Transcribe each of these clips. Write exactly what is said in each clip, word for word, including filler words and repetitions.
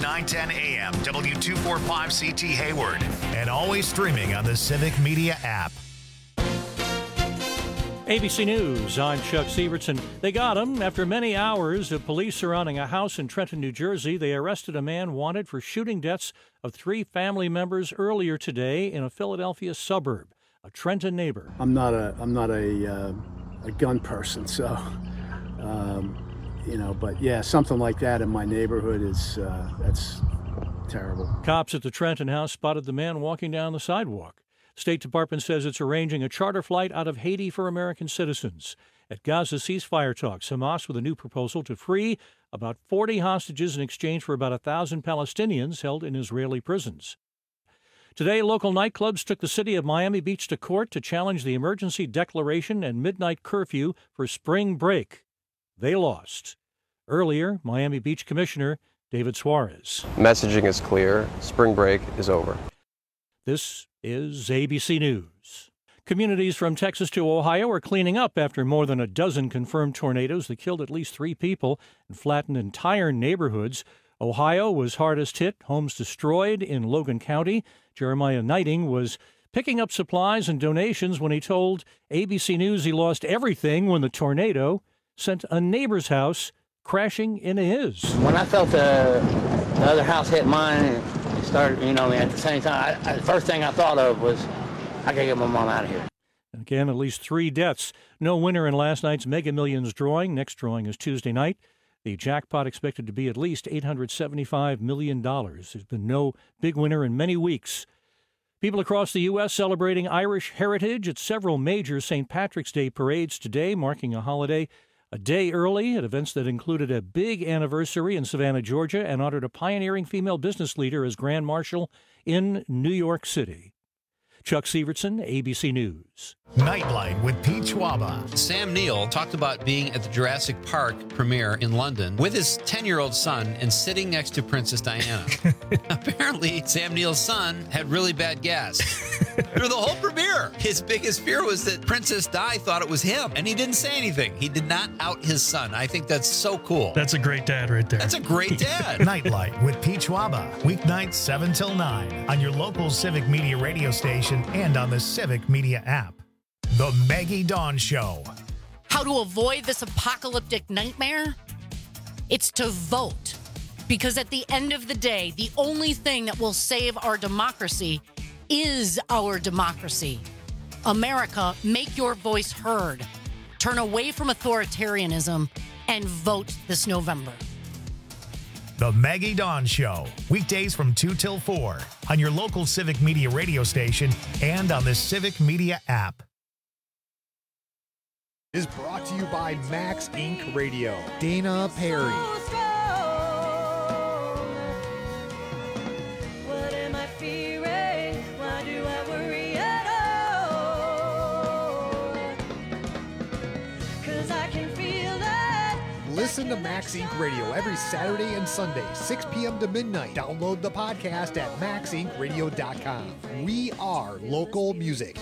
nine ten A M, W two forty-five C T Hayward. And always streaming on the Civic Media app. A B C News, I'm Chuck Sievertson. They got him. After many hours of police surrounding a house in Trenton, New Jersey, they arrested a man wanted for shooting deaths of three family members earlier today in a Philadelphia suburb. A Trenton neighbor. I'm not a I'm not a uh, a gun person, so um, you know. But yeah, something like that in my neighborhood is uh, that's terrible. Cops at the Trenton house spotted the man walking down the sidewalk. State Department says it's arranging a charter flight out of Haiti for American citizens. At Gaza ceasefire talks, Hamas with a new proposal to free about forty hostages in exchange for about one thousand Palestinians held in Israeli prisons. Today, local nightclubs took the city of Miami Beach to court to challenge the emergency declaration and midnight curfew for spring break. They lost. Earlier, Miami Beach Commissioner David Suarez. Messaging is clear. Spring break is over. This is A B C News. Communities from Texas to Ohio are cleaning up after more than a dozen confirmed tornadoes that killed at least three people and flattened entire neighborhoods. Ohio was hardest hit, homes destroyed in Logan County. Jeremiah Knighting was picking up supplies and donations when he told A B C News he lost everything when the tornado sent a neighbor's house crashing into his. When I felt the, the other house hit mine, it started, you know, at the same time, I, I, the first thing I thought of was, I gotta get my mom out of here. Again, at least three deaths. No winner in last night's Mega Millions drawing. Next drawing is Tuesday night. The jackpot expected to be at least eight hundred seventy-five million dollars. There's been no big winner in many weeks. People across the U S celebrating Irish heritage at several major Saint Patrick's Day parades today, marking a holiday a day early at events that included a big anniversary in Savannah, Georgia, and honored a pioneering female business leader as Grand Marshal in New York City. Chuck Sievertson, A B C News. Nightlight with Pete Schwaba. Sam Neill talked about being at the Jurassic Park premiere in London with his ten-year-old son and sitting next to Princess Diana. Apparently, Sam Neill's son had really bad gas through the whole premiere. His biggest fear was that Princess Di thought it was him, and he didn't say anything. He did not out his son. I think that's so cool. That's a great dad right there. That's a great dad. Nightlight with Pete Schwaba. Weeknights seven till nine on your local Civic Media radio station and on the Civic Media app. The Maggie Dawn Show. How to avoid this apocalyptic nightmare? It's to vote. Because at the end of the day, the only thing that will save our democracy is our democracy. America, make your voice heard. Turn away from authoritarianism and vote this November. The Maggie Dawn Show. Weekdays from two till four on your local Civic Media radio station and on the Civic Media app. Is brought to you by Max Incorporated. Radio. Dana Perry. Listen to Max Incorporated. Radio every Saturday and Sunday, six p.m. to midnight. Download the podcast at max inc radio dot com. We are local music.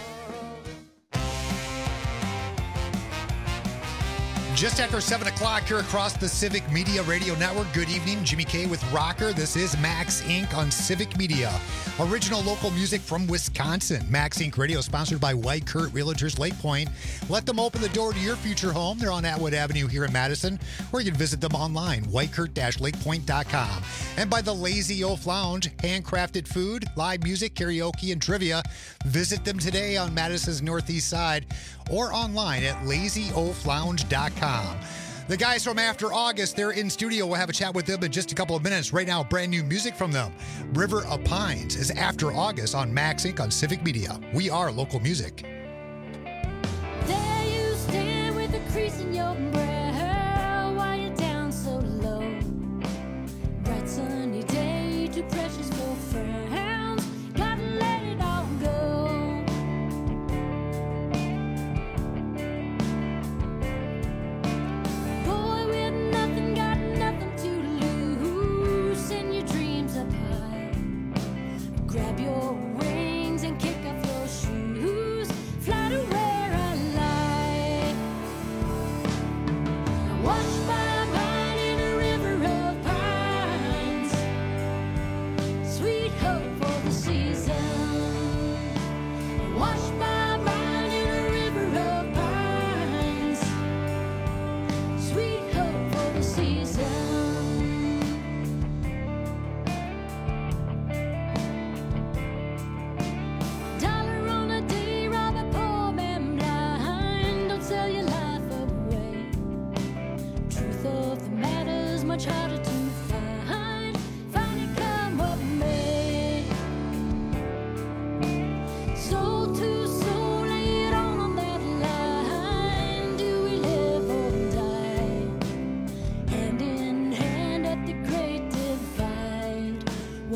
Just after seven o'clock here across the Civic Media Radio Network. Good evening, Jimmy K with Rocker. This is Max Incorporated on Civic Media. Original local music from Wisconsin. Max Incorporated Radio sponsored by White Kurt Realtors Lake Point. Let them open the door to your future home. They're on Atwood Avenue here in Madison, or you can visit them online, white kurt dash lake point dot com. And by the Lazy Oaf Lounge, handcrafted food, live music, karaoke, and trivia. Visit them today on Madison's northeast side or online at lazy oaf lounge dot com. The guys from After August, they're in studio. We'll have a chat with them in just a couple of minutes. Right now, brand new music from them. River of Pines is After August on Max Incorporated on Civic Media. We are local music. There you stand with a crease in your brow. Why you down so low? Bright sunny day, too precious for frowns. Gotta let it all go. Boy with nothing, got nothing to lose. Send your dreams up high. Grab your wings and kick off your shoes. Fly to where I lie.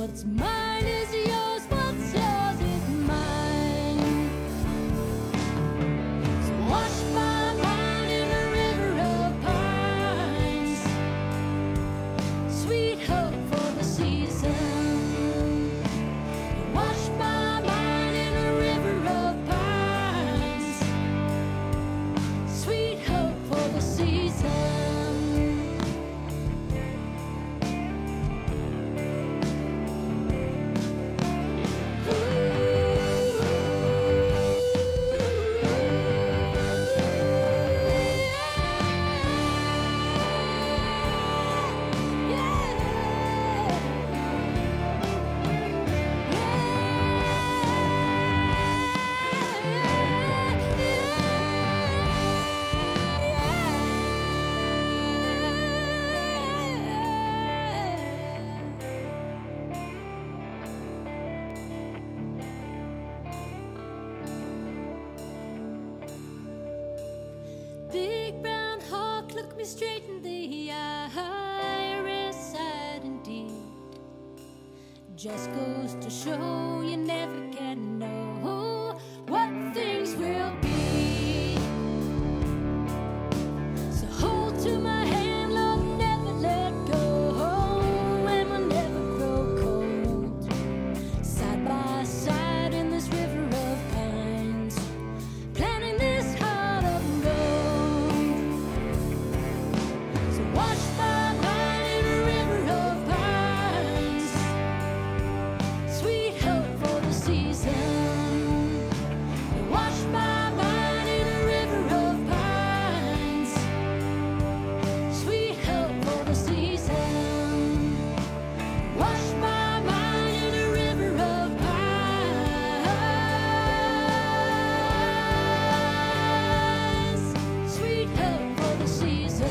What's mine is yours, what's yours is mine. So wash my mind in a river of pines. Sweet hope for the season. Wash my mind in a river of pines. Sweet hope for the season. Big brown hawk, look me straight in the eye. Reside indeed. Just goes to show you never can know what things will be. So hold to my hand, love, never let go, and we'll never grow cold. Side by side in this river of pines, planting this heart of gold. So wash my mind in a river of pines. Sweet hope for the season. Wash my mind in a river of pines. Sweet hope for the season. Wash my mind in a river of pines. Sweet hope for the season.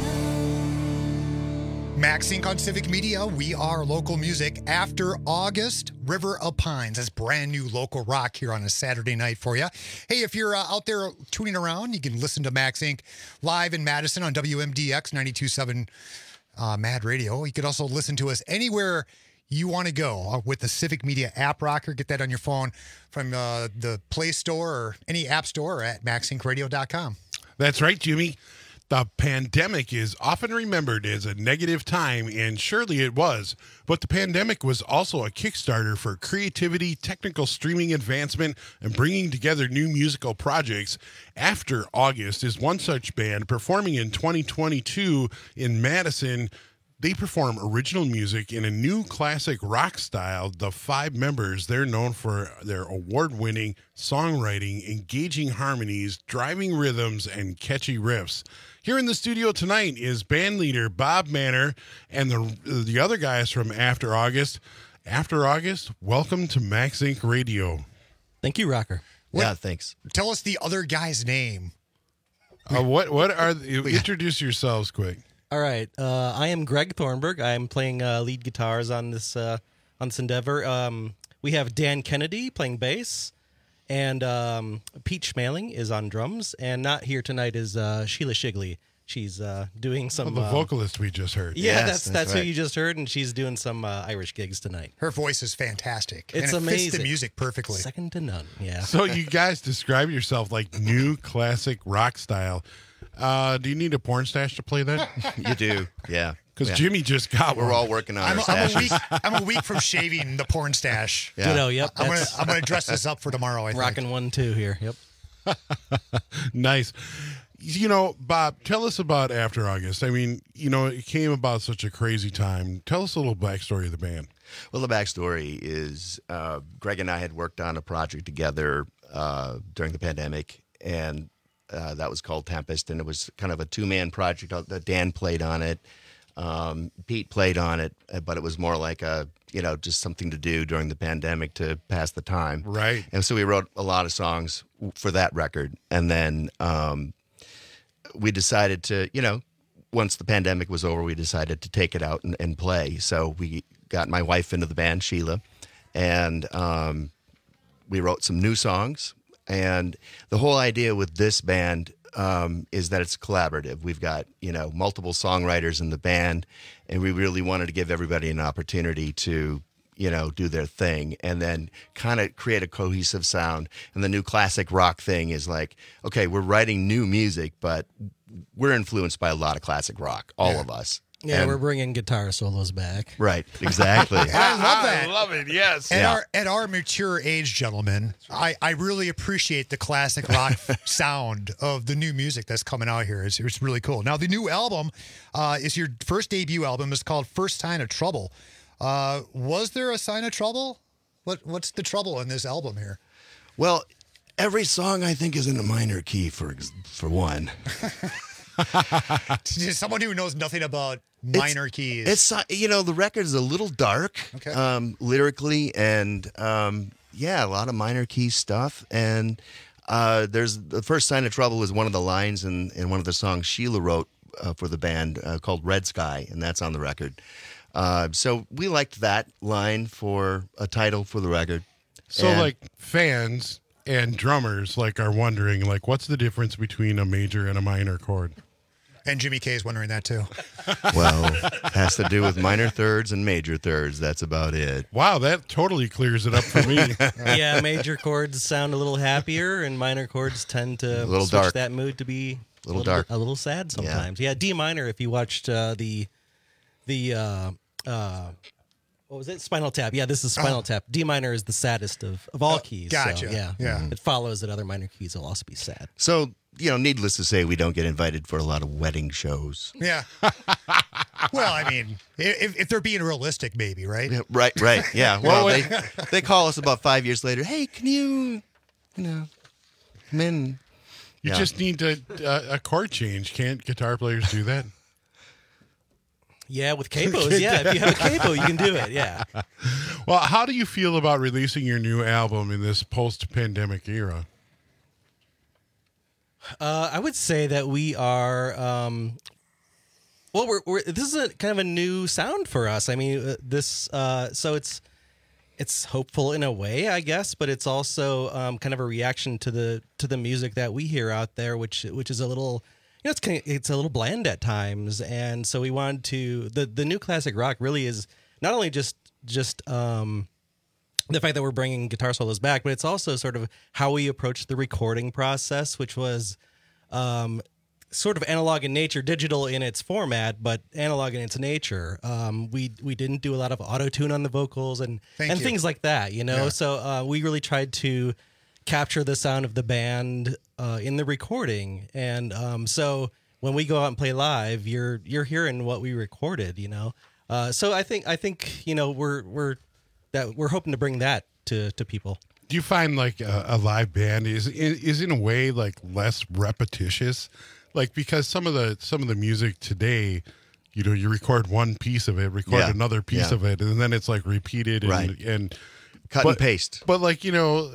Max Inc on Civic Media. We are local music. After August, River of Pines. That's brand new local rock here on a Saturday night for you. Hey, if you're uh, out there tuning around, you can listen to Max Inc live in Madison on W M D X ninety-two point seven uh, Mad Radio. You could also listen to us anywhere you want to go uh, with the Civic Media app, Rocker. Get that on your phone from uh, the Play Store or any app store or at max inc radio dot com. That's right, Jimmy. The pandemic is often remembered as a negative time, and surely it was. But the pandemic was also a Kickstarter for creativity, technical streaming advancement, and bringing together new musical projects. After August is one such band performing in twenty twenty-two in Madison. They perform original music in a new classic rock style. The five members, they're known for their award-winning songwriting, engaging harmonies, driving rhythms, and catchy riffs. Here in the studio tonight is band leader Bob Manor and the the other guys from After August. After August, welcome to Max Inc Radio. Thank you, Rocker. What- Yeah, thanks. Tell us the other guy's name. Uh, what what are the, introduce yourselves quick. All right. Uh, I am Greg Thornburg. I'm playing uh, lead guitars on this uh, on this endeavor. Um, we have Dan Kennedy playing bass, and um, Pete Schmaling is on drums. And not here tonight is uh, Sheila Shigley. She's uh, doing some. Oh, the uh, vocalist we just heard. Yeah, Yes, that's that's that's, right. who you just heard, and she's doing some uh, Irish gigs tonight. Her voice is fantastic. It's and it amazing. fits the music perfectly. Second to none. Yeah. So you guys describe yourself like new classic rock style. Uh, do you need a porn stash to play that? You do, yeah. Because Yeah. Jimmy just got one. We're all working on I'm, our a- I'm a stashes. week. I'm a week from shaving the porn stash. Yeah. Ditto, yep. I'm gonna. that's- I'm gonna dress this up for tomorrow. I think. Rocking one two here. Yep. Nice. You know, Bob, tell us about After August. I mean, you know, it came about such a crazy time. Tell us a little backstory of the band. Well, the backstory is uh, Greg and I had worked on a project together uh, during the pandemic, and uh, that was called Tempest, and it was kind of a two-man project. That Dan played on it, um, Pete played on it, uh, but it was more like a, you know, just something to do during the pandemic to pass the time. Right. And so we wrote a lot of songs for that record, and then um, we decided to, you know, once the pandemic was over, we decided to take it out and, and play. So we got my wife into the band, Sheila, and um, we wrote some new songs. And the whole idea with this band um, is that it's collaborative. We've got, you know, multiple songwriters in the band, and we really wanted to give everybody an opportunity to you know, do their thing and then kind of create a cohesive sound. And the new classic rock thing is like, okay, we're writing new music, but we're influenced by a lot of classic rock, all Yeah. of us. Yeah, And- we're bringing guitar solos back. Right, exactly. And I love that. I love it. Yes. At, Yeah. our, at our mature age, gentlemen, I, I really appreciate the classic rock sound of the new music that's coming out here. It's, it's really cool. Now, the new album uh, is your first debut album. It's called First Sign of Trouble. Uh, was there a sign of trouble? What What's the trouble in this album here? Well, every song I think is in a minor key for ex- for one. Just someone who knows nothing about minor keys. It's uh, you know, the record is a little dark, Okay. um, lyrically, and um, yeah, a lot of minor key stuff. And uh, there's the first sign of trouble is one of the lines in, in one of the songs Sheila wrote uh, for the band uh, called Red Sky, and that's on the record. Uh, so we liked that line for a title for the record. So, And- like, fans and drummers, like, are wondering, like, what's the difference between a major and a minor chord? And Jimmy K is wondering that too. Well, it has to do with minor thirds and major thirds. That's about it. Wow, that totally clears it up for me. Yeah, major chords sound a little happier, and minor chords tend to A little switch dark. that mood to be A little bit- dark. a little sad sometimes. Yeah, D minor. If you watched uh, the the uh, uh, what was it? Spinal Tap. Yeah, this is Spinal Oh. Tap. D minor is the saddest of, of all Oh, keys. gotcha. So, yeah, Yeah. It follows that other minor keys will also be sad. So, you know, needless to say, we don't get invited for a lot of wedding shows. Yeah. Well, I mean, if, if they're being realistic, maybe, right? Yeah, right, right. Yeah. Well, Well, they, they call us about five years later. Hey, can you, you know, come in? You Yeah. just need to, uh, a chord change. Can't guitar players do that? Yeah, with capos. Yeah, if you have a capo, you can do it. Yeah. Well, how do you feel about releasing your new album in this post-pandemic era? Uh, I would say that we are. Um, well, we're, we're this is a kind of a new sound for us. I mean, uh, this. Uh, so it's it's hopeful in a way, I guess, but it's also um, kind of a reaction to the to the music that we hear out there, which which is a little. You know, it's kind of, it's a little bland at times, and so we wanted to. The the new classic rock really is not only just just. Um, the fact that we're bringing guitar solos back, but it's also sort of how we approach the recording process, which was um, sort of analog in nature, digital in its format, but analog in its nature. Um, we we didn't do a lot of auto tune on the vocals and Thank and you. things like that, you know. Yeah. So uh, we really tried to capture the sound of the band uh, in the recording, and um, so when we go out and play live, you're you're hearing what we recorded, you know. Uh, so I think I think you know we're we're that we're hoping to bring that to, to people. Do you find like a, a live band is is in a way like less repetitious, like because some of the some of the music today, you know, you record one piece of it, record Yeah. another piece Yeah. of it, and then it's like repeated and Right. and Cut but, and paste. But like you know,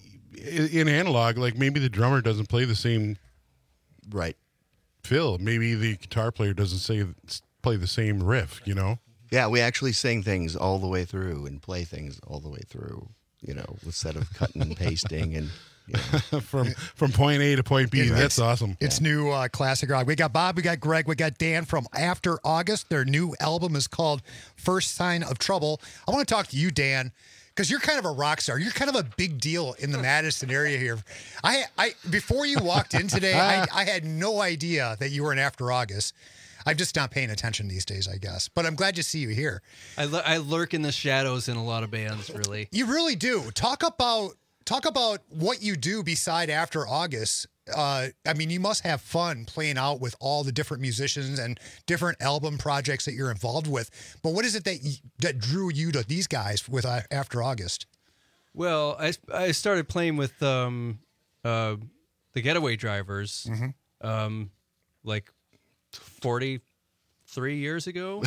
in, in analog, like maybe the drummer doesn't play the same Right. fill, maybe the guitar player doesn't say play the same riff, you know. Yeah, we actually sing things all the way through and play things all the way through, you know, instead of cutting and pasting and you know. from from point A to point B. Yeah, That's it's- awesome. It's new uh, classic rock. We got Bob, we got Greg, we got Dan from After August. Their new album is called First Sign of Trouble. I want to talk to you, Dan, because you're kind of a rock star. You're kind of a big deal in the Madison area here. I, I before you walked in today, I, I had no idea that you were in After August. I'm just not paying attention these days, I guess. But I'm glad to see you here. I, lu- I lurk in the shadows in a lot of bands, really. You really do. Talk about talk about what you do beside After August. Uh, I mean, you must have fun playing out with all the different musicians and different album projects that you're involved with. But what is it that you, that drew you to these guys with uh, After August? Well, I, I started playing with um, uh, the Getaway Drivers Mm-hmm. um, like forty-three years ago.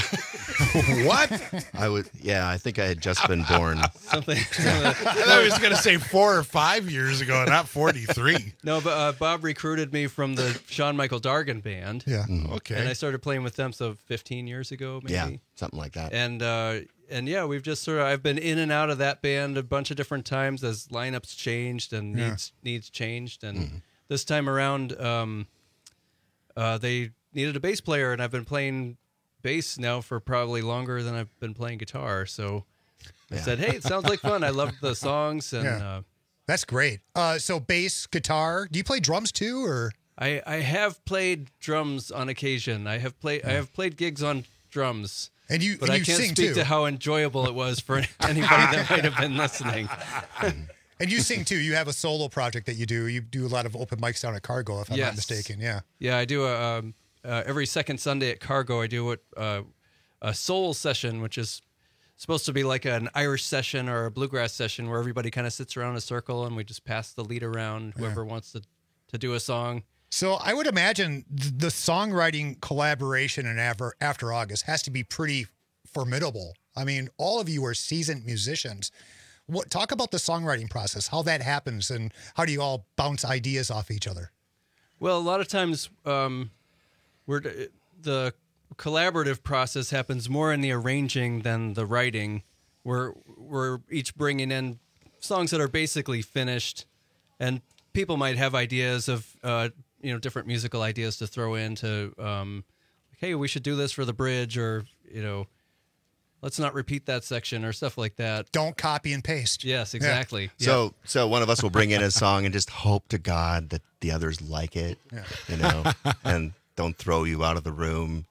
What? I would, yeah, I think I had just been born. Something. I thought he was going to say four or five years ago, not forty-three. No, but uh, Bob recruited me from the Sean Michael Dargan band. Yeah. Okay. And I started playing with them so fifteen years ago, maybe. Yeah, something like that. And uh, and yeah, we've just sort of I've been in and out of that band a bunch of different times as lineups changed and Yeah. needs needs changed. And this time around, um, uh, they needed a bass player, and I've been playing bass now for probably longer than I've been playing guitar. So I said, "Hey, it sounds like fun. I loved the songs." And Yeah. uh, That's great. Uh, so bass, guitar. Do you play drums too, or? I, I have played drums on occasion. I have played I have played gigs on drums. And you, but and I you can't sing speak too. to how enjoyable it was for anybody that might have been listening. And you sing too. You have a solo project that you do. You do a lot of open mics down at Cargo, if I'm not Yes. mistaken. Yeah. Yeah, I do a um, uh, every second Sunday at Cargo. I do what uh, a soul session, which is supposed to be like an Irish session or a bluegrass session, where everybody kind of sits around a circle and we just pass the lead around. Whoever wants to to do a song. So I would imagine th- the songwriting collaboration in After, After August has to be pretty formidable. I mean, all of you are seasoned musicians. What talk about the songwriting process, how that happens, and how do you all bounce ideas off each other? Well, a lot of times, um, we're the collaborative process happens more in the arranging than the writing. We're we're each bringing in songs that are basically finished, and people might have ideas of uh, you know different musical ideas to throw into. Um, like, hey, we should do this for the bridge, or you know, let's not repeat that section, or stuff like that. Don't copy and paste. Yes, exactly. Yeah. So, so one of us will bring in a song and just hope to God that the others like it, Yeah. you know, and don't throw you out of the room.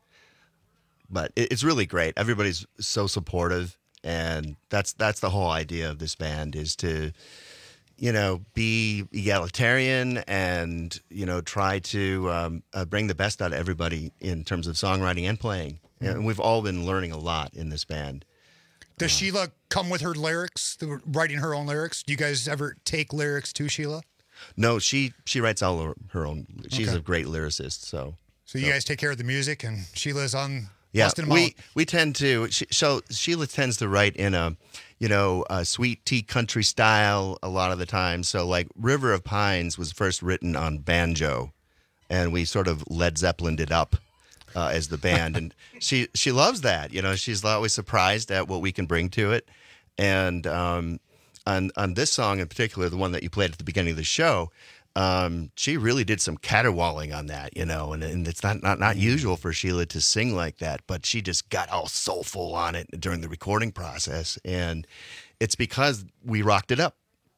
But it, it's really great. Everybody's so supportive, and that's that's the whole idea of this band is to, you know, be egalitarian and you know try to um, uh, bring the best out of everybody in terms of songwriting and playing. And we've all been learning a lot in this band. Does Sheila come with her lyrics, the, writing her own lyrics? Do you guys ever take lyrics to Sheila? No, she she writes all her, her own. She's Okay. a great lyricist. So, So you guys take care of the music, and Sheila's on yeah, busting them we out. we tend to. She, so Sheila tends to write in a, you know, a sweet tea country style a lot of the time. So like River of Pines was first written on banjo, and we sort of Led Zeppelined it up. Uh, as the band, and she she loves that. You know, she's always surprised at what we can bring to it. And um, on on this song in particular, the one that you played at the beginning of the show, um, she really did some caterwauling on that. You know, and, and it's not, not not usual for Sheila to sing like that, but she just got all soulful on it during the recording process, and it's because we rocked it up,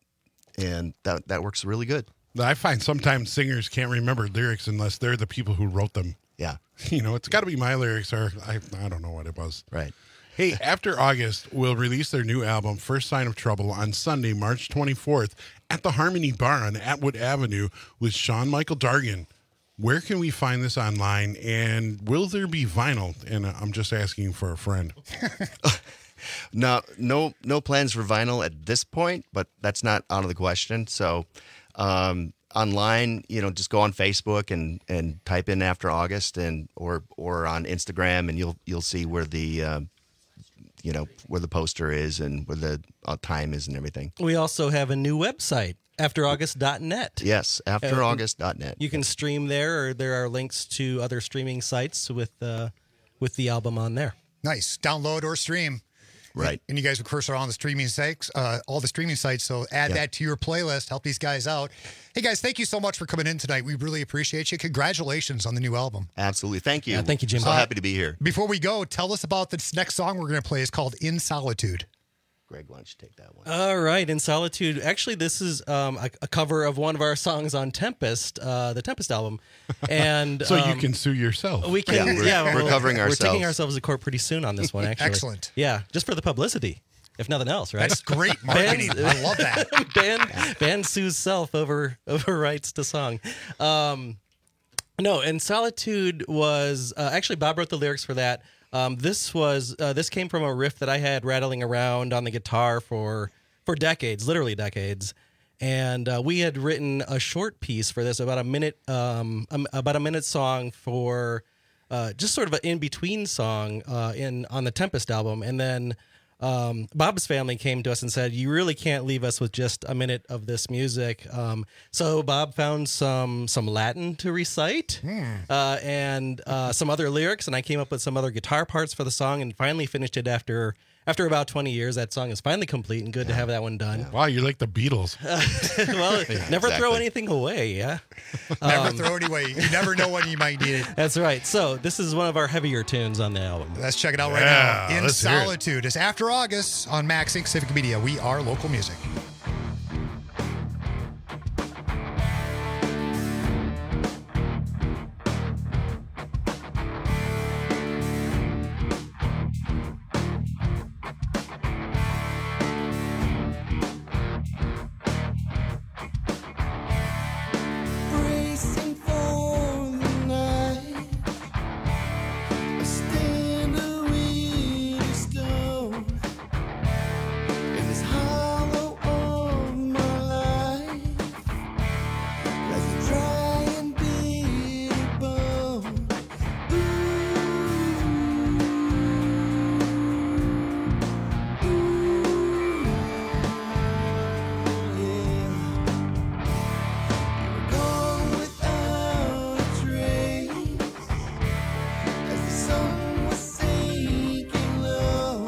and that that works really good. I find sometimes singers can't remember lyrics unless they're the people who wrote them. Yeah. You know, it's got to be my lyrics or I, I don't know what it was. Right. Hey, After August will release their new album, First Sign of Trouble, on Sunday, March twenty-fourth at the Harmony Bar on Atwood Avenue with Sean Michael Dargan. Where can we find this online, and will there be vinyl? And I'm just asking for a friend. No, no, no plans for vinyl at this point, but that's not out of the question. So, um, online, you know, just go on Facebook and, and type in After August, and or or on Instagram, and you'll you'll see where the uh, you know where the poster is and where the uh, time is and everything. We also have a new website, after august dot net. Yes, after august dot net. You can stream there, or there are links to other streaming sites with uh, with the album on there. Nice. Download or stream. Right. And you guys, of course, are on the streaming sites, uh, all the streaming sites. So add Yep. that to your playlist. Help these guys out. Hey, guys, thank you so much for coming in tonight. We really appreciate you. Congratulations on the new album. Absolutely. Thank you. Yeah, thank you, Jim. So Uh, happy to be here. Before we go, tell us about this next song we're going to play. It's called In Solitude. Greg, why don't you take that one? All right, In Solitude. Actually, this is um, a, a cover of one of our songs on Tempest, uh, the Tempest album. And So you um, can sue yourself. We can. Yeah, Yeah, we're- we're covering We're taking ourselves. ourselves to court pretty soon on this one. Actually, Excellent. Yeah, just for the publicity, if nothing else, right? That's great marketing. I love that. band band sues self over over rights to song. Um, no, and Solitude was uh, actually Bob wrote the lyrics for that. Um, this was uh, this came from a riff that I had rattling around on the guitar for for decades, literally decades. And uh, we had written a short piece for this, about a minute, um, um, about a minute song for uh, just sort of an in between song uh, in on the Tempest album, and then. Um, Bob's family came to us and said, "You really can't leave us with just a minute of this music." Um, so Bob found some some Latin to recite uh, and uh, some other lyrics, and I came up with some other guitar parts for the song, and finally finished it after after about twenty years, that song is finally complete and good to have that one done. Wow, you're like the Beatles. Well, Yeah, never throw exactly. anything away, yeah? Never Um, throw it away. You never know when you might need it. That's right. So this is one of our heavier tunes on the album. Let's check it out right Yeah, now. In let's hear it. Solitude. It's After August on Max Inc Civic Media. We are local music. Bracing for the night, I stand a weary stone in this hollow of my life, like a dry and bitter bone. Ooh, ooh, yeah. Gone without a trace, as the sun was sinking low.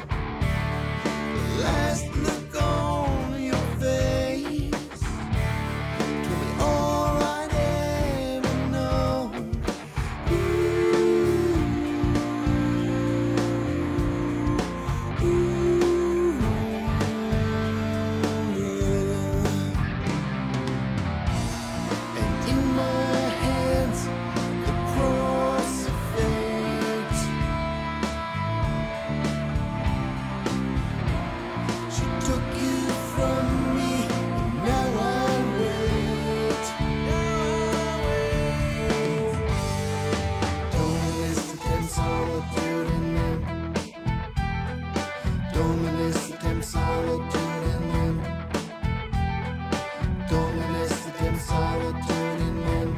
The last look on your face told me all I'd ever known. And in my hands, the cross of fate. She took you from me, and now I wait. Don't miss the dim solitude in them. Don't miss the dim solitude in them. Don't miss the dim solitude in them.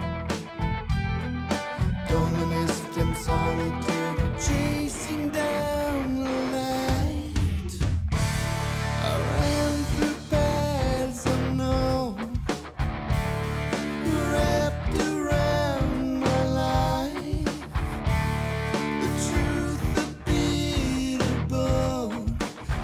Don't miss the dim solitude. Chasing down the light, I ran through paths unknown, wrapped around my life. The truth, the bitter bone.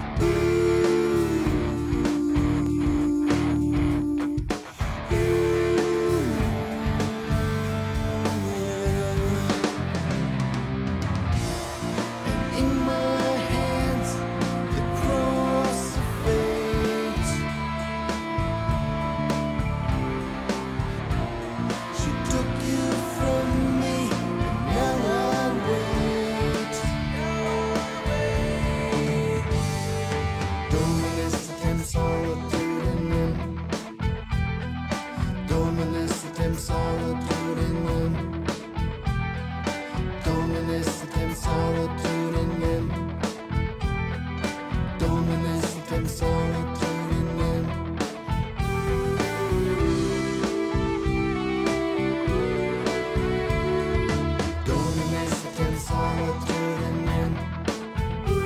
And in my hands, the cross of fate. She took you from me, and now I wait. Don't miss the dim solitude in them. Don't miss the dim solitude in them. Don't miss the dim solitude in them. Don't miss the dim solitude in them. Don't miss the dim solitude in them.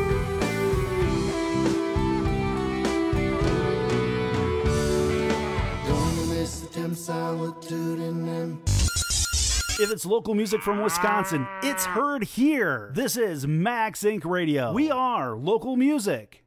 Don't miss the dim solitude in them. If it's local music from Wisconsin, it's heard here. This is Max Inc Radio. We are local music.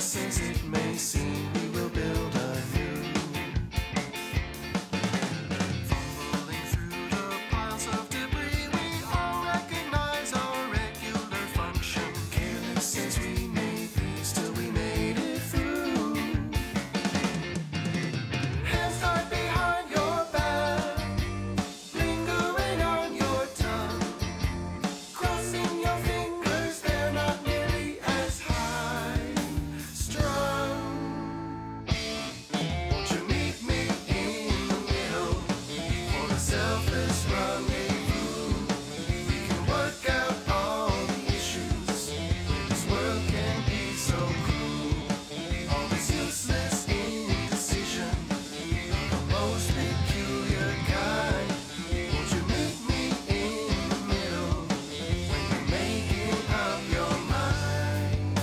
as it may seem, we will build anew. Fumbling through the piles of debris, we all recognize our regular function. Careless as we may be, still we made it through. Hands tied behind your back, lingering on your tongue, crossing your fingers, they're not nearly as high strung. Won't you meet me in the middle for a selfless rendezvous? We can work out all the issues. This world can be so cruel. All this useless indecision, the most peculiar kind. Won't you meet me in the middle when you're making up your mind?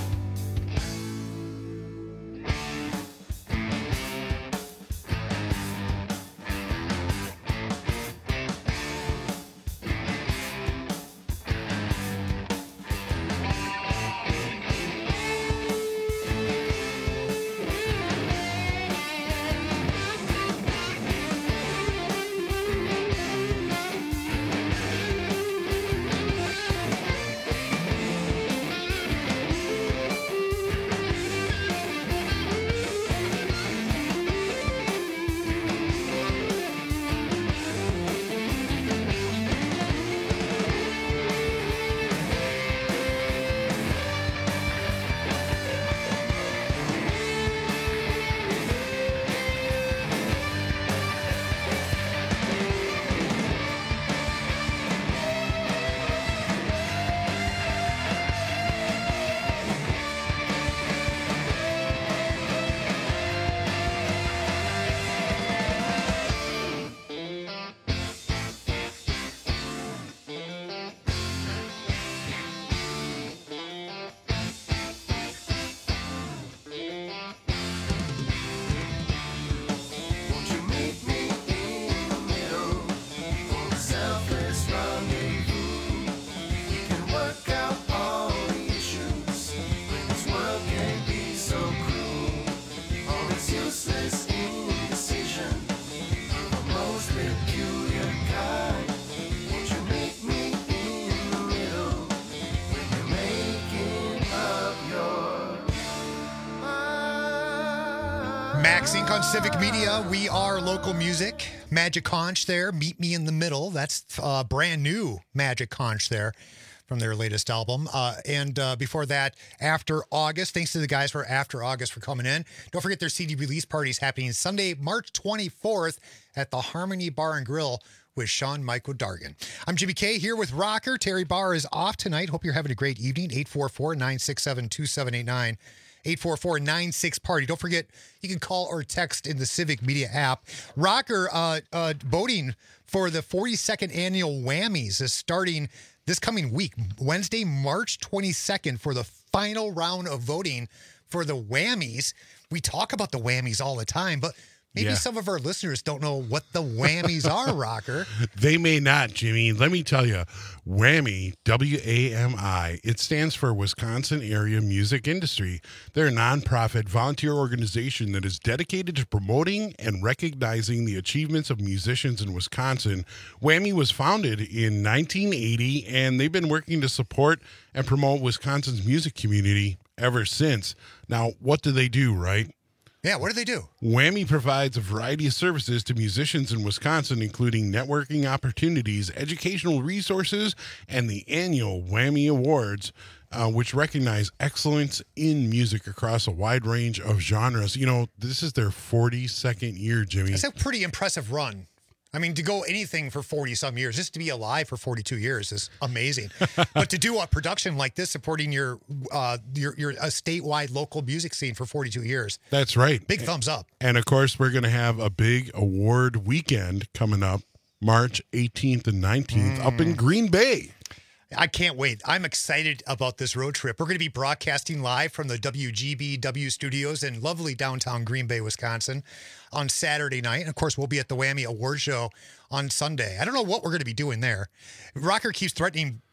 Won't you meet me in the middle for a selfless rendezvous? We can work out all the issues. This world can be so cruel. All this useless indecision, the most peculiar kind. Won't you meet me in the middle when you're making up your Max Inc on Civic Media. We are local music. Magic Conch there. Meet Me in the Middle. That's uh, brand new Magic Conch there from their latest album. Uh, and uh, before that, After August. Thanks to the guys for After August for coming in. Don't forget their C D release party is happening Sunday, March twenty-fourth at the Harmony Bar and Grill with Sean Michael Dargan. I'm Jimmy K here with Rocker. Terry Barr is off tonight. Hope you're having a great evening. eight four four, nine six seven, two seven eight nine. eight four four, nine six, party. Don't forget, you can call or text in the Civic Media app. Rocker, uh, uh, voting for the forty-second annual Whammies is starting this coming week, Wednesday, March twenty-second, for the final round of voting for the Whammies. We talk about the Whammies all the time, but maybe Yeah. some of our listeners don't know what the Whammies are, Rocker. They may not, Jimmy. Let me tell you, WAMI, W A M I, it stands for Wisconsin Area Music Industry. They're a nonprofit volunteer organization that is dedicated to promoting and recognizing the achievements of musicians in Wisconsin. WAMI was founded in nineteen eighty, and they've been working to support and promote Wisconsin's music community ever since. Now, what do they do, right? Yeah, what do they do? WAMI provides a variety of services to musicians in Wisconsin, including networking opportunities, educational resources, and the annual WAMI Awards, uh, which recognize excellence in music across a wide range of genres. You know, this is their forty-second year, Jimmy. It's a pretty impressive run. I mean, to go anything for forty-some years, just to be alive for forty-two years is amazing. But to do a production like this, supporting your uh, your, your a statewide local music scene for forty-two years, That's right. big thumbs up. And of course, we're going to have a big award weekend coming up March eighteenth and nineteenth up in Green Bay. I can't wait. I'm excited about this road trip. We're going to be broadcasting live from the W G B W studios in lovely downtown Green Bay, Wisconsin on Saturday night. And of course, we'll be at the WAMI Award Show on Sunday. I don't know what we're going to be doing there. Rocker keeps threatening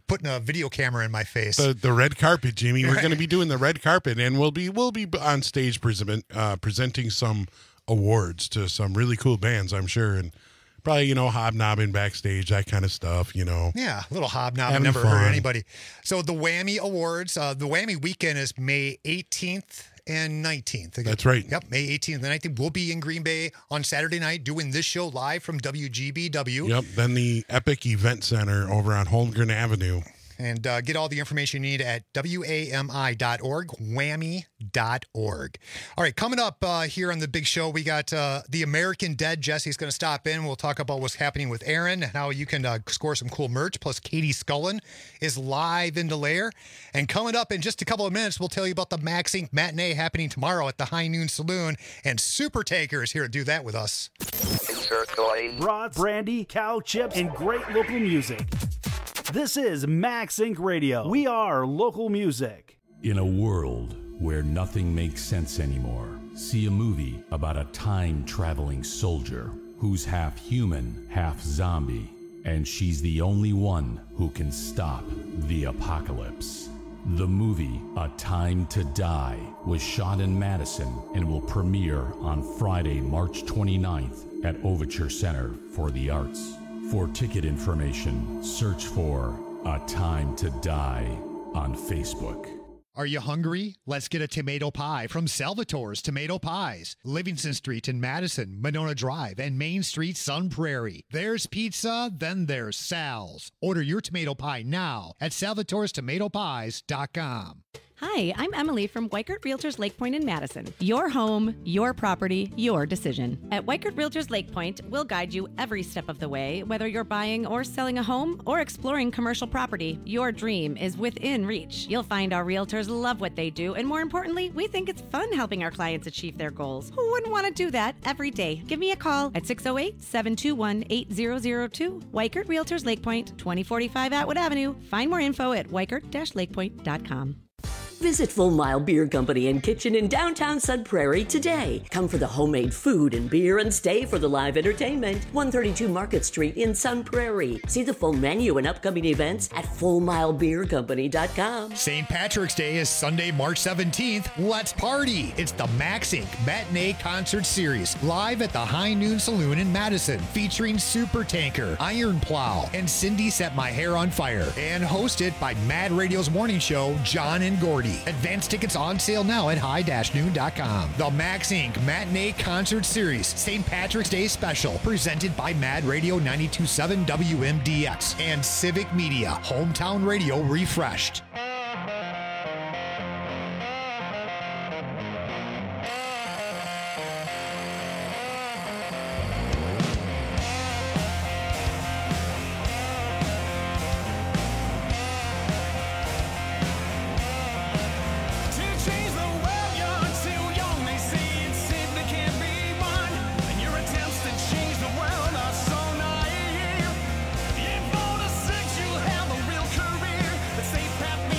putting a video camera in my face. The the red carpet, Jimmy. We're going to be doing the red carpet, and we'll be we'll be on stage present, uh, presenting some awards to some really cool bands, I'm sure, and probably, you know, hobnobbing backstage, that kind of stuff, you know. Yeah, a little hobnob. Having Never fun. hurt anybody. So the Whammy Awards, uh, the Whammy weekend is May eighteenth and nineteenth. That's right. Yep, May eighteenth and nineteenth. We'll be in Green Bay on Saturday night doing this show live from W G B W. Yep. Then the Epic Event Center over on Holmgren Avenue. And uh, get all the information you need at W A M I dot org, whammy dot org. All right, coming up uh, here on the big show, we got uh, The American Dead. Jesse's going to stop in. We'll talk about what's happening with Aaron and how you can uh, score some cool merch. Plus, Katie Scullen is live in Delaire. And coming up in just a couple of minutes, we'll tell you about the Max Incorporated matinee happening tomorrow at the High Noon Saloon. And Super Tanker is here to do that with us. Brats, brandy, cow chips, and great local music. This is Max Incorporated. Radio. We are local music. In a world where nothing makes sense anymore, see a movie about a time-traveling soldier who's half human, half zombie, and she's the only one who can stop the apocalypse. The movie A Time to Die was shot in Madison and will premiere on Friday, March twenty-ninth at Overture Center for the Arts. For ticket information, search for A Time to Die on Facebook. Are you hungry? Let's get a tomato pie from Salvatore's Tomato Pies. Livingston Street in Madison, Monona Drive, and Main Street, Sun Prairie. There's pizza, then there's Sal's. Order your tomato pie now at salvatores tomato pies dot com. Hi, I'm Emily from Weichert Realtors Lake Point in Madison. Your home, your property, your decision. At Weichert Realtors Lake Point, we'll guide you every step of the way, whether you're buying or selling a home or exploring commercial property. Your dream is within reach. You'll find our realtors love what they do, and more importantly, we think it's fun helping our clients achieve their goals. Who wouldn't want to do that every day? Give me a call at six oh eight, seven two one, eight zero zero two. Weichert Realtors Lake Point, twenty forty-five Atwood Avenue. Find more info at weichert dash lake point dot com. Visit Full Mile Beer Company and Kitchen in downtown Sun Prairie today. Come for the homemade food and beer and stay for the live entertainment. one thirty-two Market Street in Sun Prairie. See the full menu and upcoming events at full mile beer company dot com. Saint Patrick's Day is Sunday, March seventeenth. Let's party! It's the Max Incorporated Matinee Concert Series, live at the High Noon Saloon in Madison, featuring Super Tanker, Iron Plow, and Cindy Set My Hair on Fire, and hosted by Mad Radio's morning show, John and Gordy. Advance tickets on sale now at high dash noon dot com. The Max Incorporated Matinee Concert Series, Saint Patrick's Day Special, presented by Mad Radio ninety-two point seven W M D X and Civic Media, Hometown Radio refreshed. Saint Pat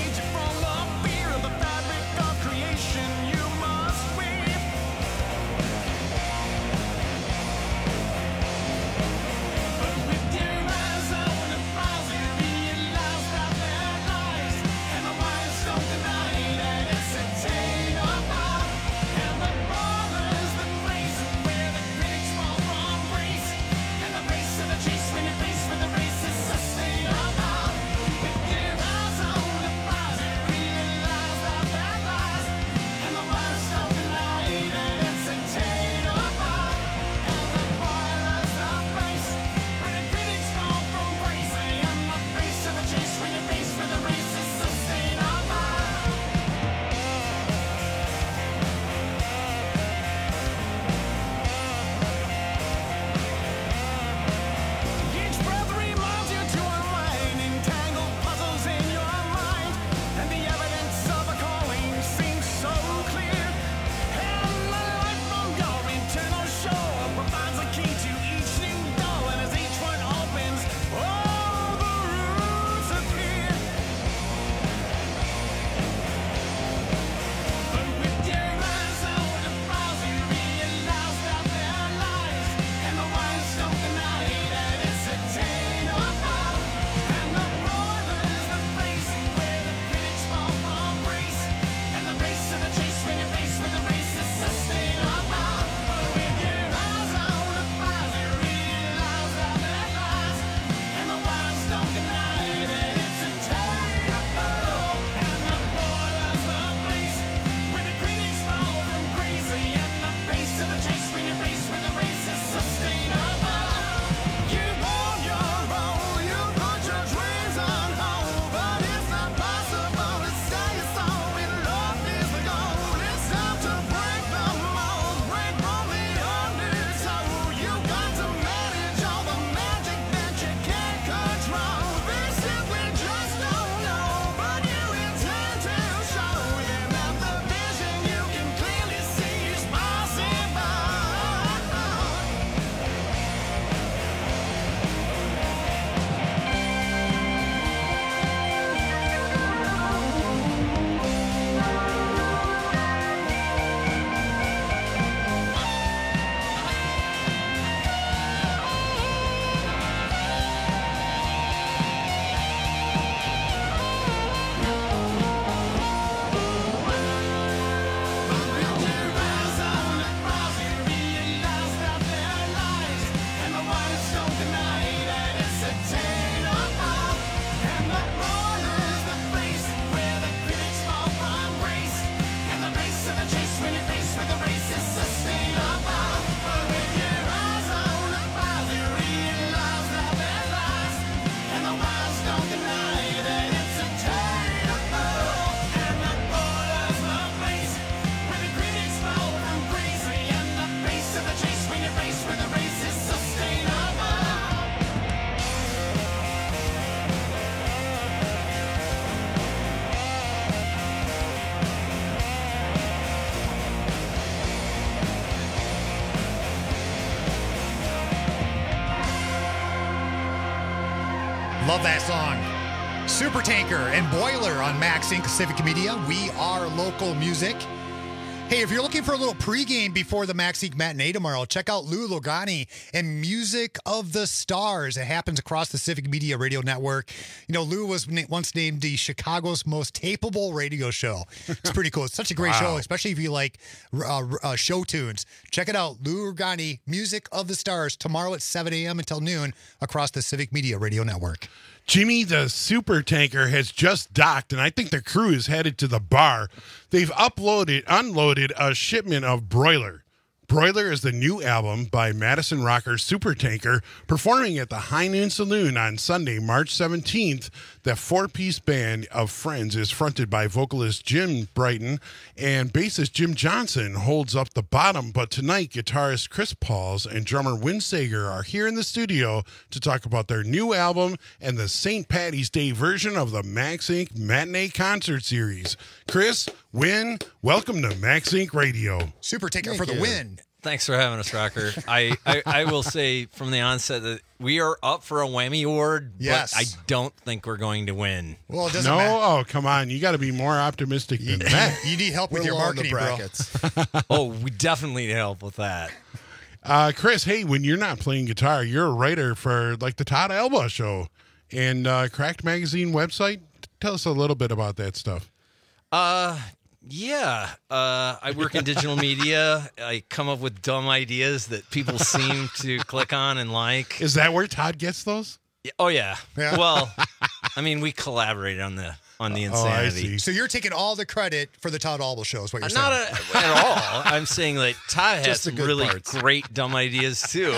Love that song. Super Tanker and Boiler on Max Incorporated. Civic Media. We are local music. Hey, if you're looking for a little pregame before the Max Inc matinee tomorrow, check out Lou Logani and Music of the Stars. It happens across the Civic Media Radio Network. You know, Lou was na- once named the Chicago's most tapeable radio show. It's pretty cool. It's such a great Wow. show, especially if you like uh, uh, show tunes. Check it out. Lou Logani, Music of the Stars, tomorrow at seven a.m. until noon across the Civic Media Radio Network. Jimmy, the super tanker, has just docked, and I think the crew is headed to the bar. They've uploaded, unloaded a shipment of Broiler. Broiler is the new album by Madison Rocker Super Tanker, performing at the High Noon Saloon on Sunday, March seventeenth. The four-piece band of Friends is fronted by vocalist Jim Brighton, and bassist Jim Johnson holds up the bottom. But tonight, guitarist Chris Pauls and drummer Win Sager are here in the studio to talk about their new album and the Saint Patty's Day version of the Max Incorporated Matinee Concert Series. Chris, Win, welcome to Max Incorporated Radio. Super Tanker Thank for the you. win. Thanks for having us, Rocker. I, I, I will say from the onset that we are up for a whammy award, Yes. but I don't think we're going to win. Well, it doesn't No, matter. oh, come on. You got to be more optimistic than that. You need help with We're your low in the marketing, bro. oh, we definitely need help with that. Uh, Chris, hey, when you're not playing guitar, you're a writer for like the Todd Alba Show and uh, Cracked Magazine website. Tell us a little bit about that stuff. Uh, yeah. Uh, I work in digital media. I come up with dumb ideas that people seem to click on and like. Is that where Todd gets those? Yeah, oh yeah. Yeah. Well, I mean, we collaborate on the on the insanity. So you're taking all the credit for the Todd Alba show is what you're Not saying. a, at all. I'm saying that Todd has Just the some good really parts. great dumb ideas too,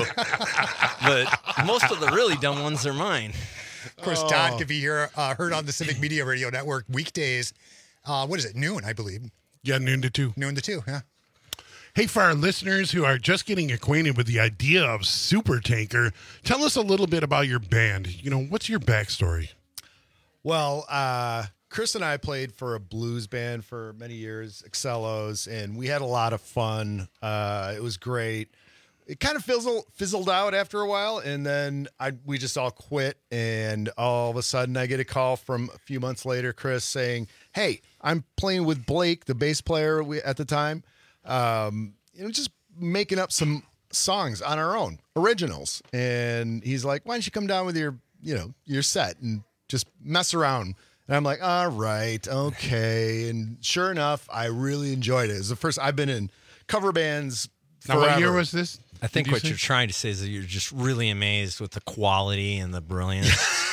but most of the really dumb ones are mine. Of course, Oh. Todd could be here, uh, heard on the Civic Media Radio Network weekdays. Uh, what is it? Noon, I believe. Yeah, noon to two. Noon to two, yeah. Hey, for our listeners who are just getting acquainted with the idea of Super Tanker, tell us a little bit about your band. You know, what's your backstory? Well, uh, Chris and I played for a blues band for many years, Excellos, and we had a lot of fun. Uh, it was great. It kind of fizzled, fizzled out after a while, and then I we just all quit, and all of a sudden I get a call from a few months later, Chris, saying, hey, I'm playing with Blake, the bass player we, at the time, um, you know, just making up some songs on our own, originals. And he's like, why don't you come down with your, you know, your set and just mess around. And I'm like, all right, okay. And sure enough, I really enjoyed it. It was the first, I've been in cover bands Now, what year forever. was this? I think Did you what say? you're trying to say is that you're just really amazed with the quality and the brilliance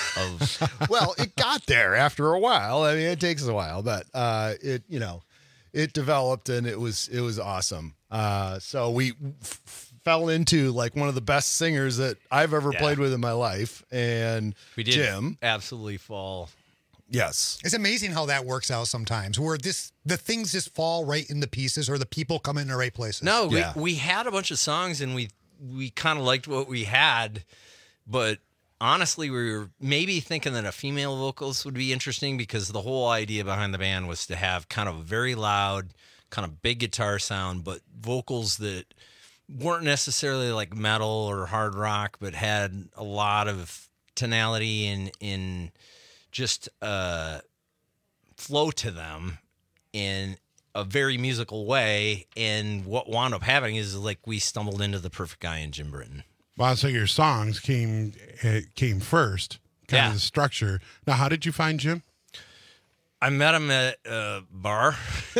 of. Well, it got there after a while. I mean, it takes a while, but uh, it, you know, it developed and it was, it was awesome. Uh, so we f- fell into like one of the best singers that I've ever Yeah. played with in my life. And We did Jim. absolutely fall. Yes. It's amazing how that works out sometimes, where this the things just fall right in the pieces, or the people come in the right places. No, we, we had a bunch of songs and we we kind of liked what we had, but honestly, we were maybe thinking that a female vocals would be interesting because the whole idea behind the band was to have kind of a very loud, kind of big guitar sound, but vocals that weren't necessarily like metal or hard rock, but had a lot of tonality in in just uh, flow to them in a very musical way. And what wound up happening is like we stumbled into the perfect guy in Jim Britton. Well, so your songs came uh, came first, kind Yeah. of the structure. Now, how did you find Jim? I met him at a bar.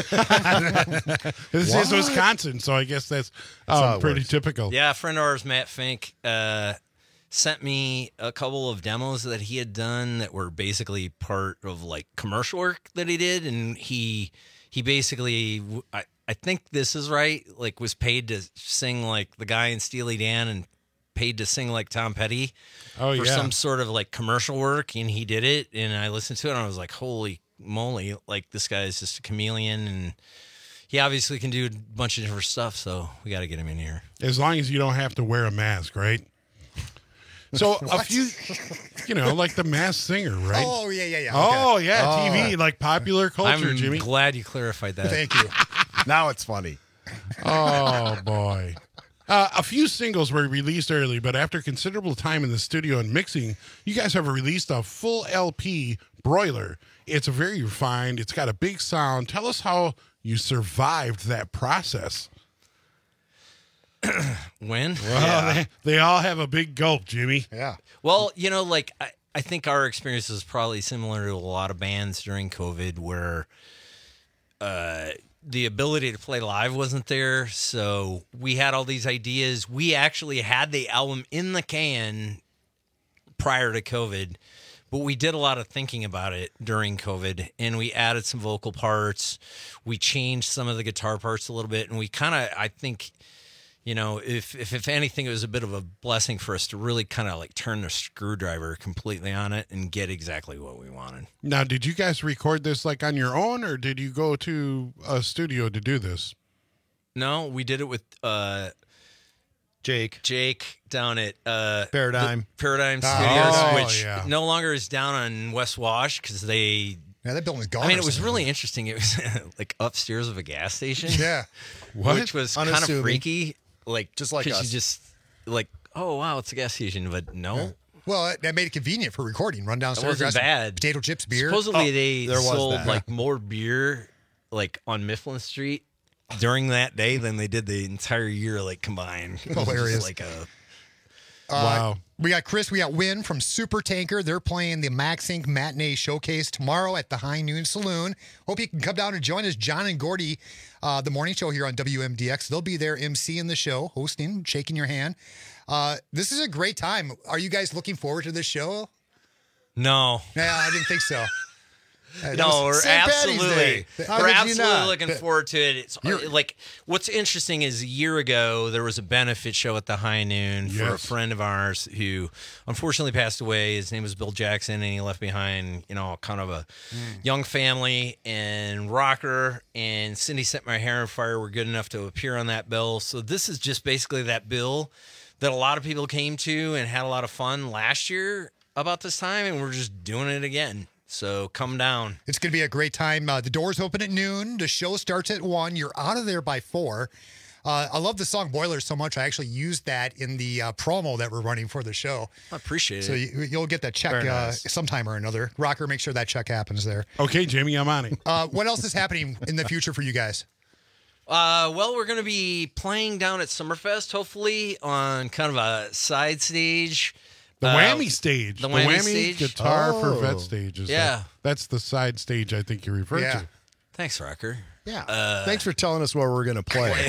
This is Wisconsin, so I guess that's, That's how um, it pretty works. typical. Yeah, a friend of ours, Matt Fink, uh, sent me a couple of demos that he had done that were basically part of like commercial work that he did, and he he basically, I, I think this is right, like was paid to sing like the guy in Steely Dan and paid to sing like Tom Petty Oh, for yeah. some sort of like commercial work, and he did it, and I listened to it and I was like, holy moly, like this guy is just a chameleon, and he obviously can do a bunch of different stuff, so we got to get him in here. As long as you don't have to wear a mask, right? So a What? few, you know, like the Masked Singer, right? Oh, yeah, yeah, yeah. Oh, Okay. yeah, Oh. T V, like popular culture, I'm Jimmy. glad you clarified that. Thank you. Now it's funny. Oh, boy. Uh, a few singles were released early, but after considerable time in the studio and mixing, you guys have released a full L P, Broiler. It's very refined. It's got a big sound. Tell us how you survived that process. When? Well, Yeah. they, they all have a big gulp, Jimmy. Yeah. Well, you know, like I, I think our experience is probably similar to a lot of bands during COVID where uh, the ability to play live wasn't there. So we had all these ideas. We actually had the album in the can prior to COVID, but we did a lot of thinking about it during COVID, and we added some vocal parts. We changed some of the guitar parts a little bit, and we kind of, I think, you know, if, if if anything, it was a bit of a blessing for us to really kind of like turn the screwdriver completely on it and get exactly what we wanted. Now, did you guys record this like on your own, or did you go to a studio to do this? No, we did it with uh, Jake. Jake down at uh, Paradigm. the Paradigm Oh, Studios, which yeah. no longer is down on West Wash because they. Yeah, that building's gone. I mean, or it was something. really interesting. It was like upstairs of a gas station. Yeah. What? Which was kind of Unassuming. freaky. Like Just like 'cause us. you just like, oh wow, it's a gas station, but no, Well, that- that made it convenient for recording. Run it downstairs, wasn't grab some bad. potato chips, beer. Supposedly Oh, they there was sold that. like more beer like on Mifflin Street during that day than they did the entire year like combined. It was just Hilarious. like a Uh, Wow. We got Chris, we got Win from Super Tanker. They're playing the Max Inc Matinee Showcase tomorrow at the High Noon Saloon. Hope you can come down and join us. John and Gordy, uh, the morning show here on W M D X. They'll be there emceeing the show, hosting, shaking your hand. Uh, this is a great time. Are you guys looking forward to this show? no. Yeah, I didn't think so. Uh, that No, was we're Saint Patty's absolutely, Day. How we're could you absolutely not? looking forward to it. It's You're- like what's interesting is a year ago there was a benefit show at the High Noon for a Yes. friend of ours who unfortunately passed away. His name was Bill Jackson, and he left behind, you know, kind of a young family. And Rocker and Cindy Set My Hair on Fire were good enough to appear on that bill. So this is just basically that bill that a lot of people came to and had a lot of fun last year about this time, and we're just doing it again. So come down. It's going to be a great time. Uh, the doors open at noon. The show starts at one. You're out of there by four. Uh, I love the song Boiler so much. I actually used that in the uh, promo that we're running for the show. I appreciate So it. you, you'll get that check Very uh, nice. sometime or another. Rocker, make sure that check happens there. Okay, Jamie, I'm on it. Uh, what else is happening in the future for you guys? Uh, well, we're going to be playing down at Summerfest, hopefully, on kind of a side stage. The Uh, whammy stage. The whammy, stage. guitar for Oh. vet stage. Is Yeah. that- that's the side stage I think you referred Yeah. to. Thanks, Rocker. Yeah. Uh, Thanks for telling us what we're going to play.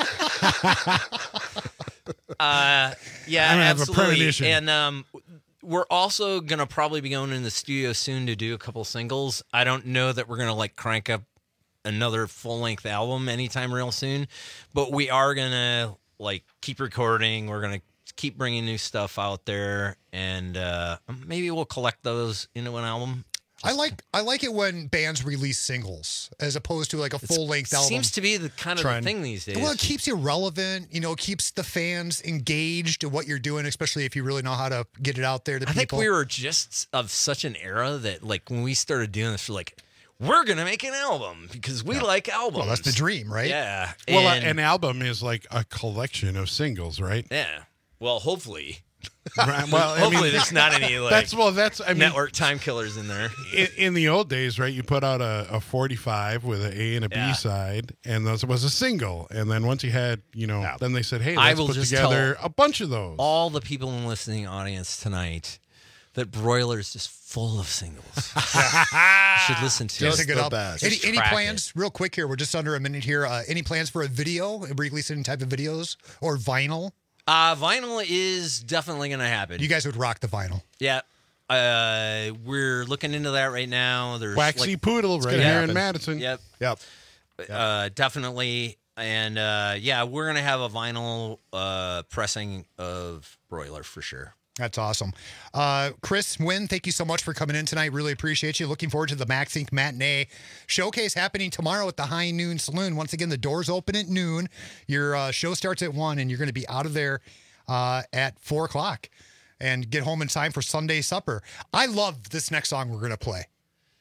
Uh, yeah, I have a absolutely. premonition. And um, we're also going to probably be going in the studio soon to do a couple singles. I don't know that we're going to like crank up another full length album anytime real soon, but we are going to like keep recording. We're going to keep bringing new stuff out there, and uh, maybe we'll collect those into an album. I like I like it when bands release singles as opposed to like a full length album. Seems to be the kind of the Trend. thing these days. Well, it keeps you relevant. You know, it keeps the fans engaged in what you're doing, especially if you really know how to get it out there to I think people. we were just of such an era that, like, when we started doing this, we're like, we're gonna make an album because we like albums. Well, that's the dream, right? Yeah. Well, uh, and- an album is like a collection of singles, right? yeah. Well, hopefully. Right, well, I hopefully mean, there's not any like that's well, that's I mean, network time killers in there. in, in the old days, right? You put out a, a forty-five with an A and a B Yeah. side, and those was a single. And then once you had, you know, then they said, "Hey, I let's will put just together tell a bunch of those." All the people in the listening audience tonight that Broiler is just full of singles. You should listen to Just it. pick it up. Just Any, any track plans, real quick here? We're just under a minute here. Uh, any plans for a video? Release any type of videos or vinyl? Uh, vinyl is definitely going to happen. You guys would rock the vinyl. Yeah. Uh, we're looking into that right now. There's Waxy like, Poodle It's right gonna here happen. in Madison. Yep. Yep. Uh, definitely. And uh, yeah, we're going to have a vinyl uh, pressing of Broiler for sure. That's awesome. Uh, Chris Wynn, thank you so much for coming in tonight. Really appreciate you. Looking forward to the Max Inc Matinee Showcase happening tomorrow at the High Noon Saloon. Once again, the doors open at noon. Your uh, show starts at one, and you're going to be out of there uh, at four o'clock and get home in time for Sunday supper. I love this next song we're going to play.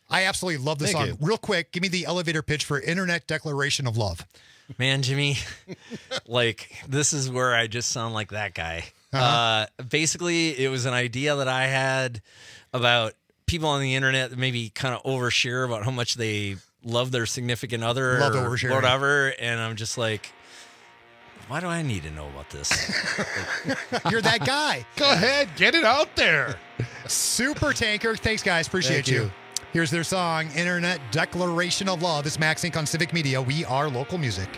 I absolutely love this Thank song. you. Real quick, give me the elevator pitch for Internet Declaration of Love. Man, Jimmy, like this is where I just sound like that guy. Uh-huh. Uh, basically, it was an idea that I had about people on the internet that maybe kind of overshare about how much they love their significant other Love or oversharing. whatever, and I'm just like, why do I need to know about this? You're that guy. Go ahead, get it out there. Super Tanker. Thanks, guys. Appreciate Thank you. you. Here's their song, Internet Declaration of Love. It's Max Inc on Civic Media. We are local music.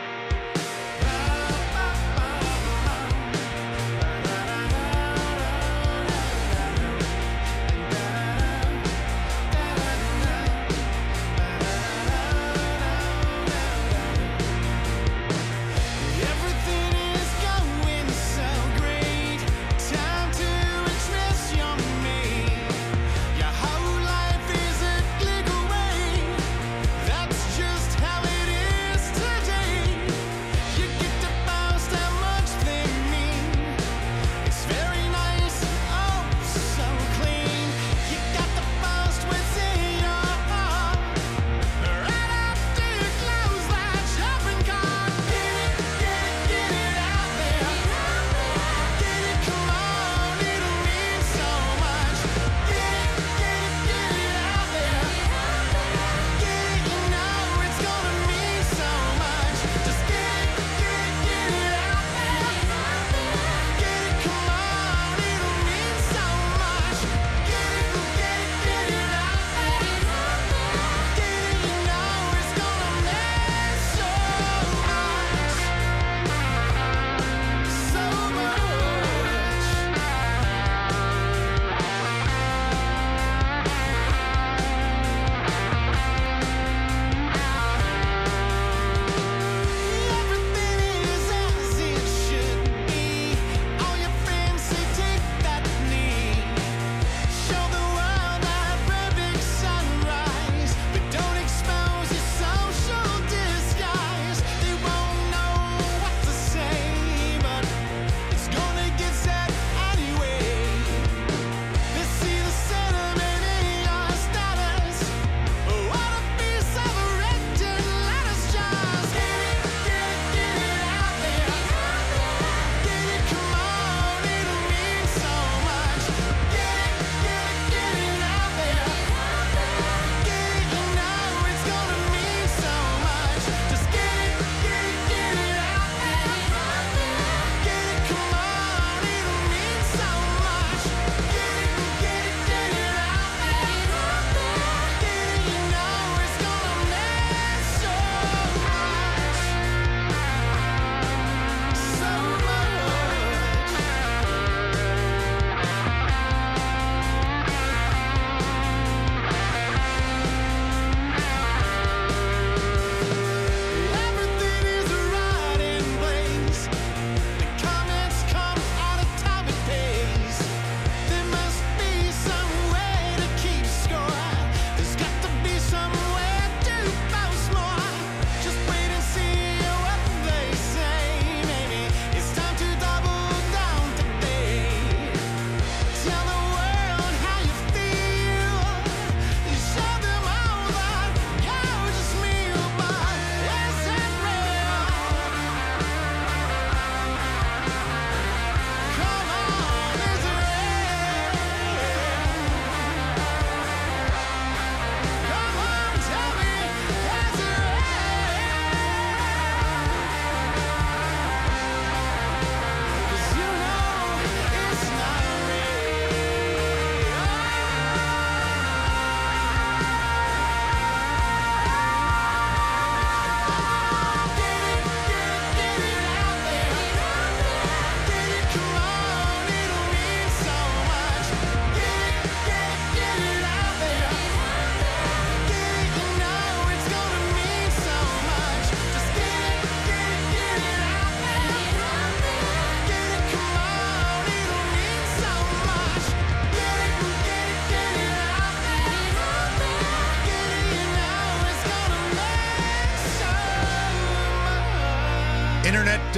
Bye.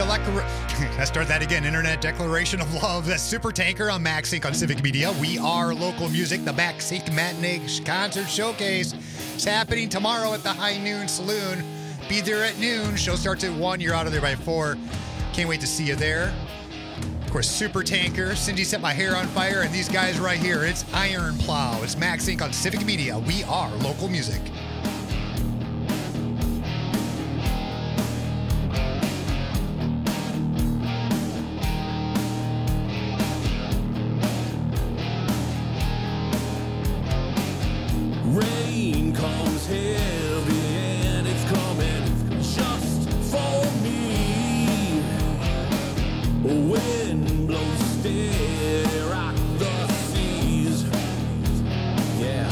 declaration. Let's start that again. Internet declaration of love. That's Super Tanker on Max Inc on Civic Media. We are local music. The Max Inc Matinee Concert Showcase. It's happening tomorrow at the High Noon Saloon. Be there at noon. Show starts at one. You're out of there by four. Can't wait to see you there. Of course, Super Tanker. Cindy set my hair on fire. And these guys right here. It's Iron Plow. It's Max Inc on Civic Media. We are local music. Rain comes heavy and it's coming just for me. Wind blows steady, rock the seas. Yeah.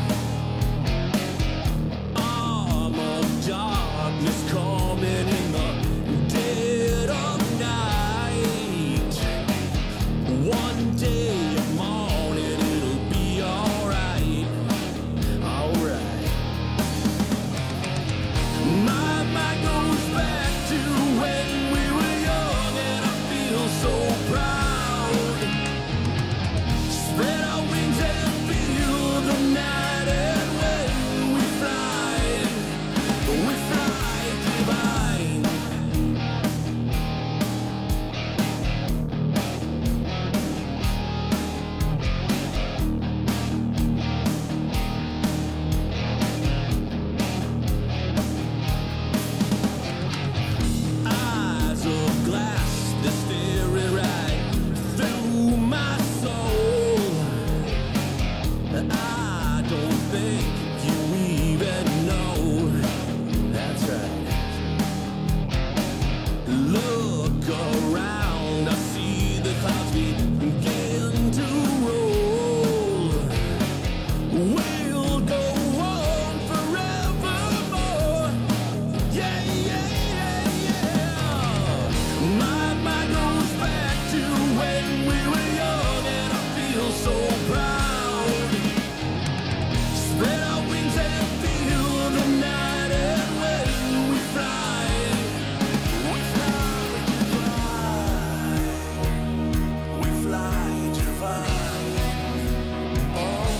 Arm of darkness coming in the dead of night. One day of morning it'll be alright. Alright. My mind goes back to when we were young and I feel so proud. Spread our wings and feel the night, and when we fly, we fly divine. Eyes of glass, they're staring right through my soul. I don't think you even know. That's right. Look around, I see the clouds begin to roll. We'll go on forevermore. Yeah, yeah, yeah, yeah. My mind goes back to when we were young and I feel so proud. Spread our wings and feel the night, and when we fly, we fly, we fly divine. Oh.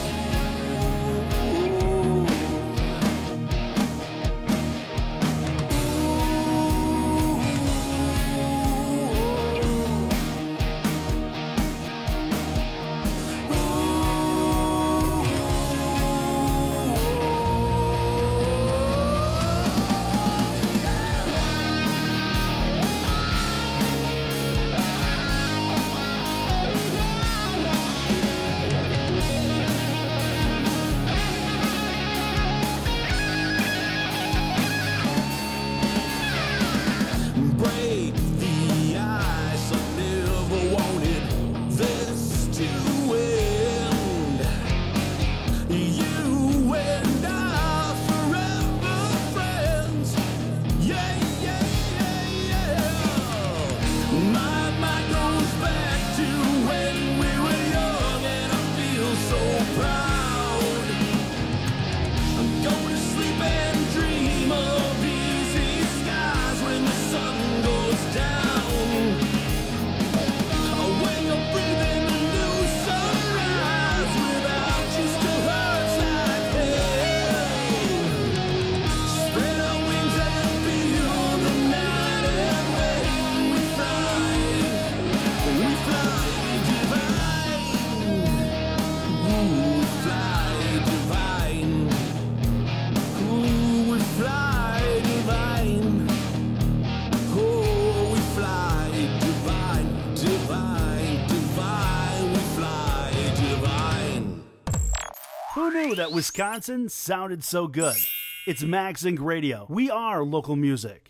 Break the ice, I never wanted this to end. You and I forever friends. Yeah, yeah, yeah, yeah. My mind goes back to when we were young and I feel so proud. I'm going to sleep and dream of easy skies when the sun goes down. When you're breathing a new sunrise, without you still hurts like hell. Spread our wings and feel the night, and when we fly, we fly divine. Ooh, we fly divine. Ooh, we fly divine. Oh, we fly divine, divine, divine. We fly divine. Who knew that Wisconsin sounded so good? It's Max Inc Radio. We are local music.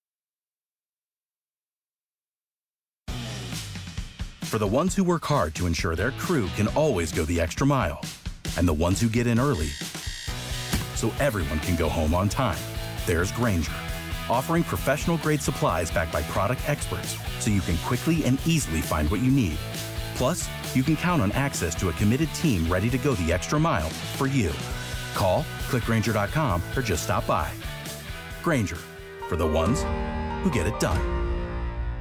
For the ones who work hard to ensure their crew can always go the extra mile, and the ones who get in early so everyone can go home on time, there's Grainger, offering professional-grade supplies backed by product experts so you can quickly and easily find what you need. Plus, you can count on access to a committed team ready to go the extra mile for you. Call, click Grainger dot com, or just stop by. Grainger, for the ones who get it done.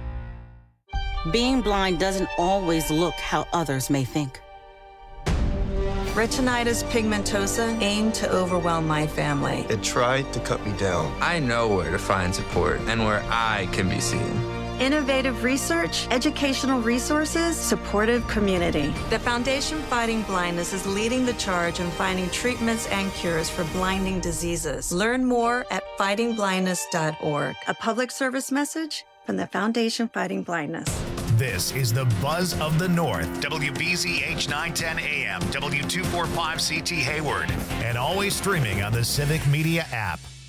Being blind doesn't always look how others may think. Retinitis pigmentosa aimed to overwhelm my family. It tried to cut me down. I know where to find support and where I can be seen. Innovative research, educational resources, supportive community. The Foundation Fighting Blindness is leading the charge in finding treatments and cures for blinding diseases. Learn more at fighting blindness dot org. A public service message from the Foundation Fighting Blindness. This is the Buzz of the North, W B Z H nine ten A M, W two forty-five C T Hayward, and always streaming on the Civic Media app.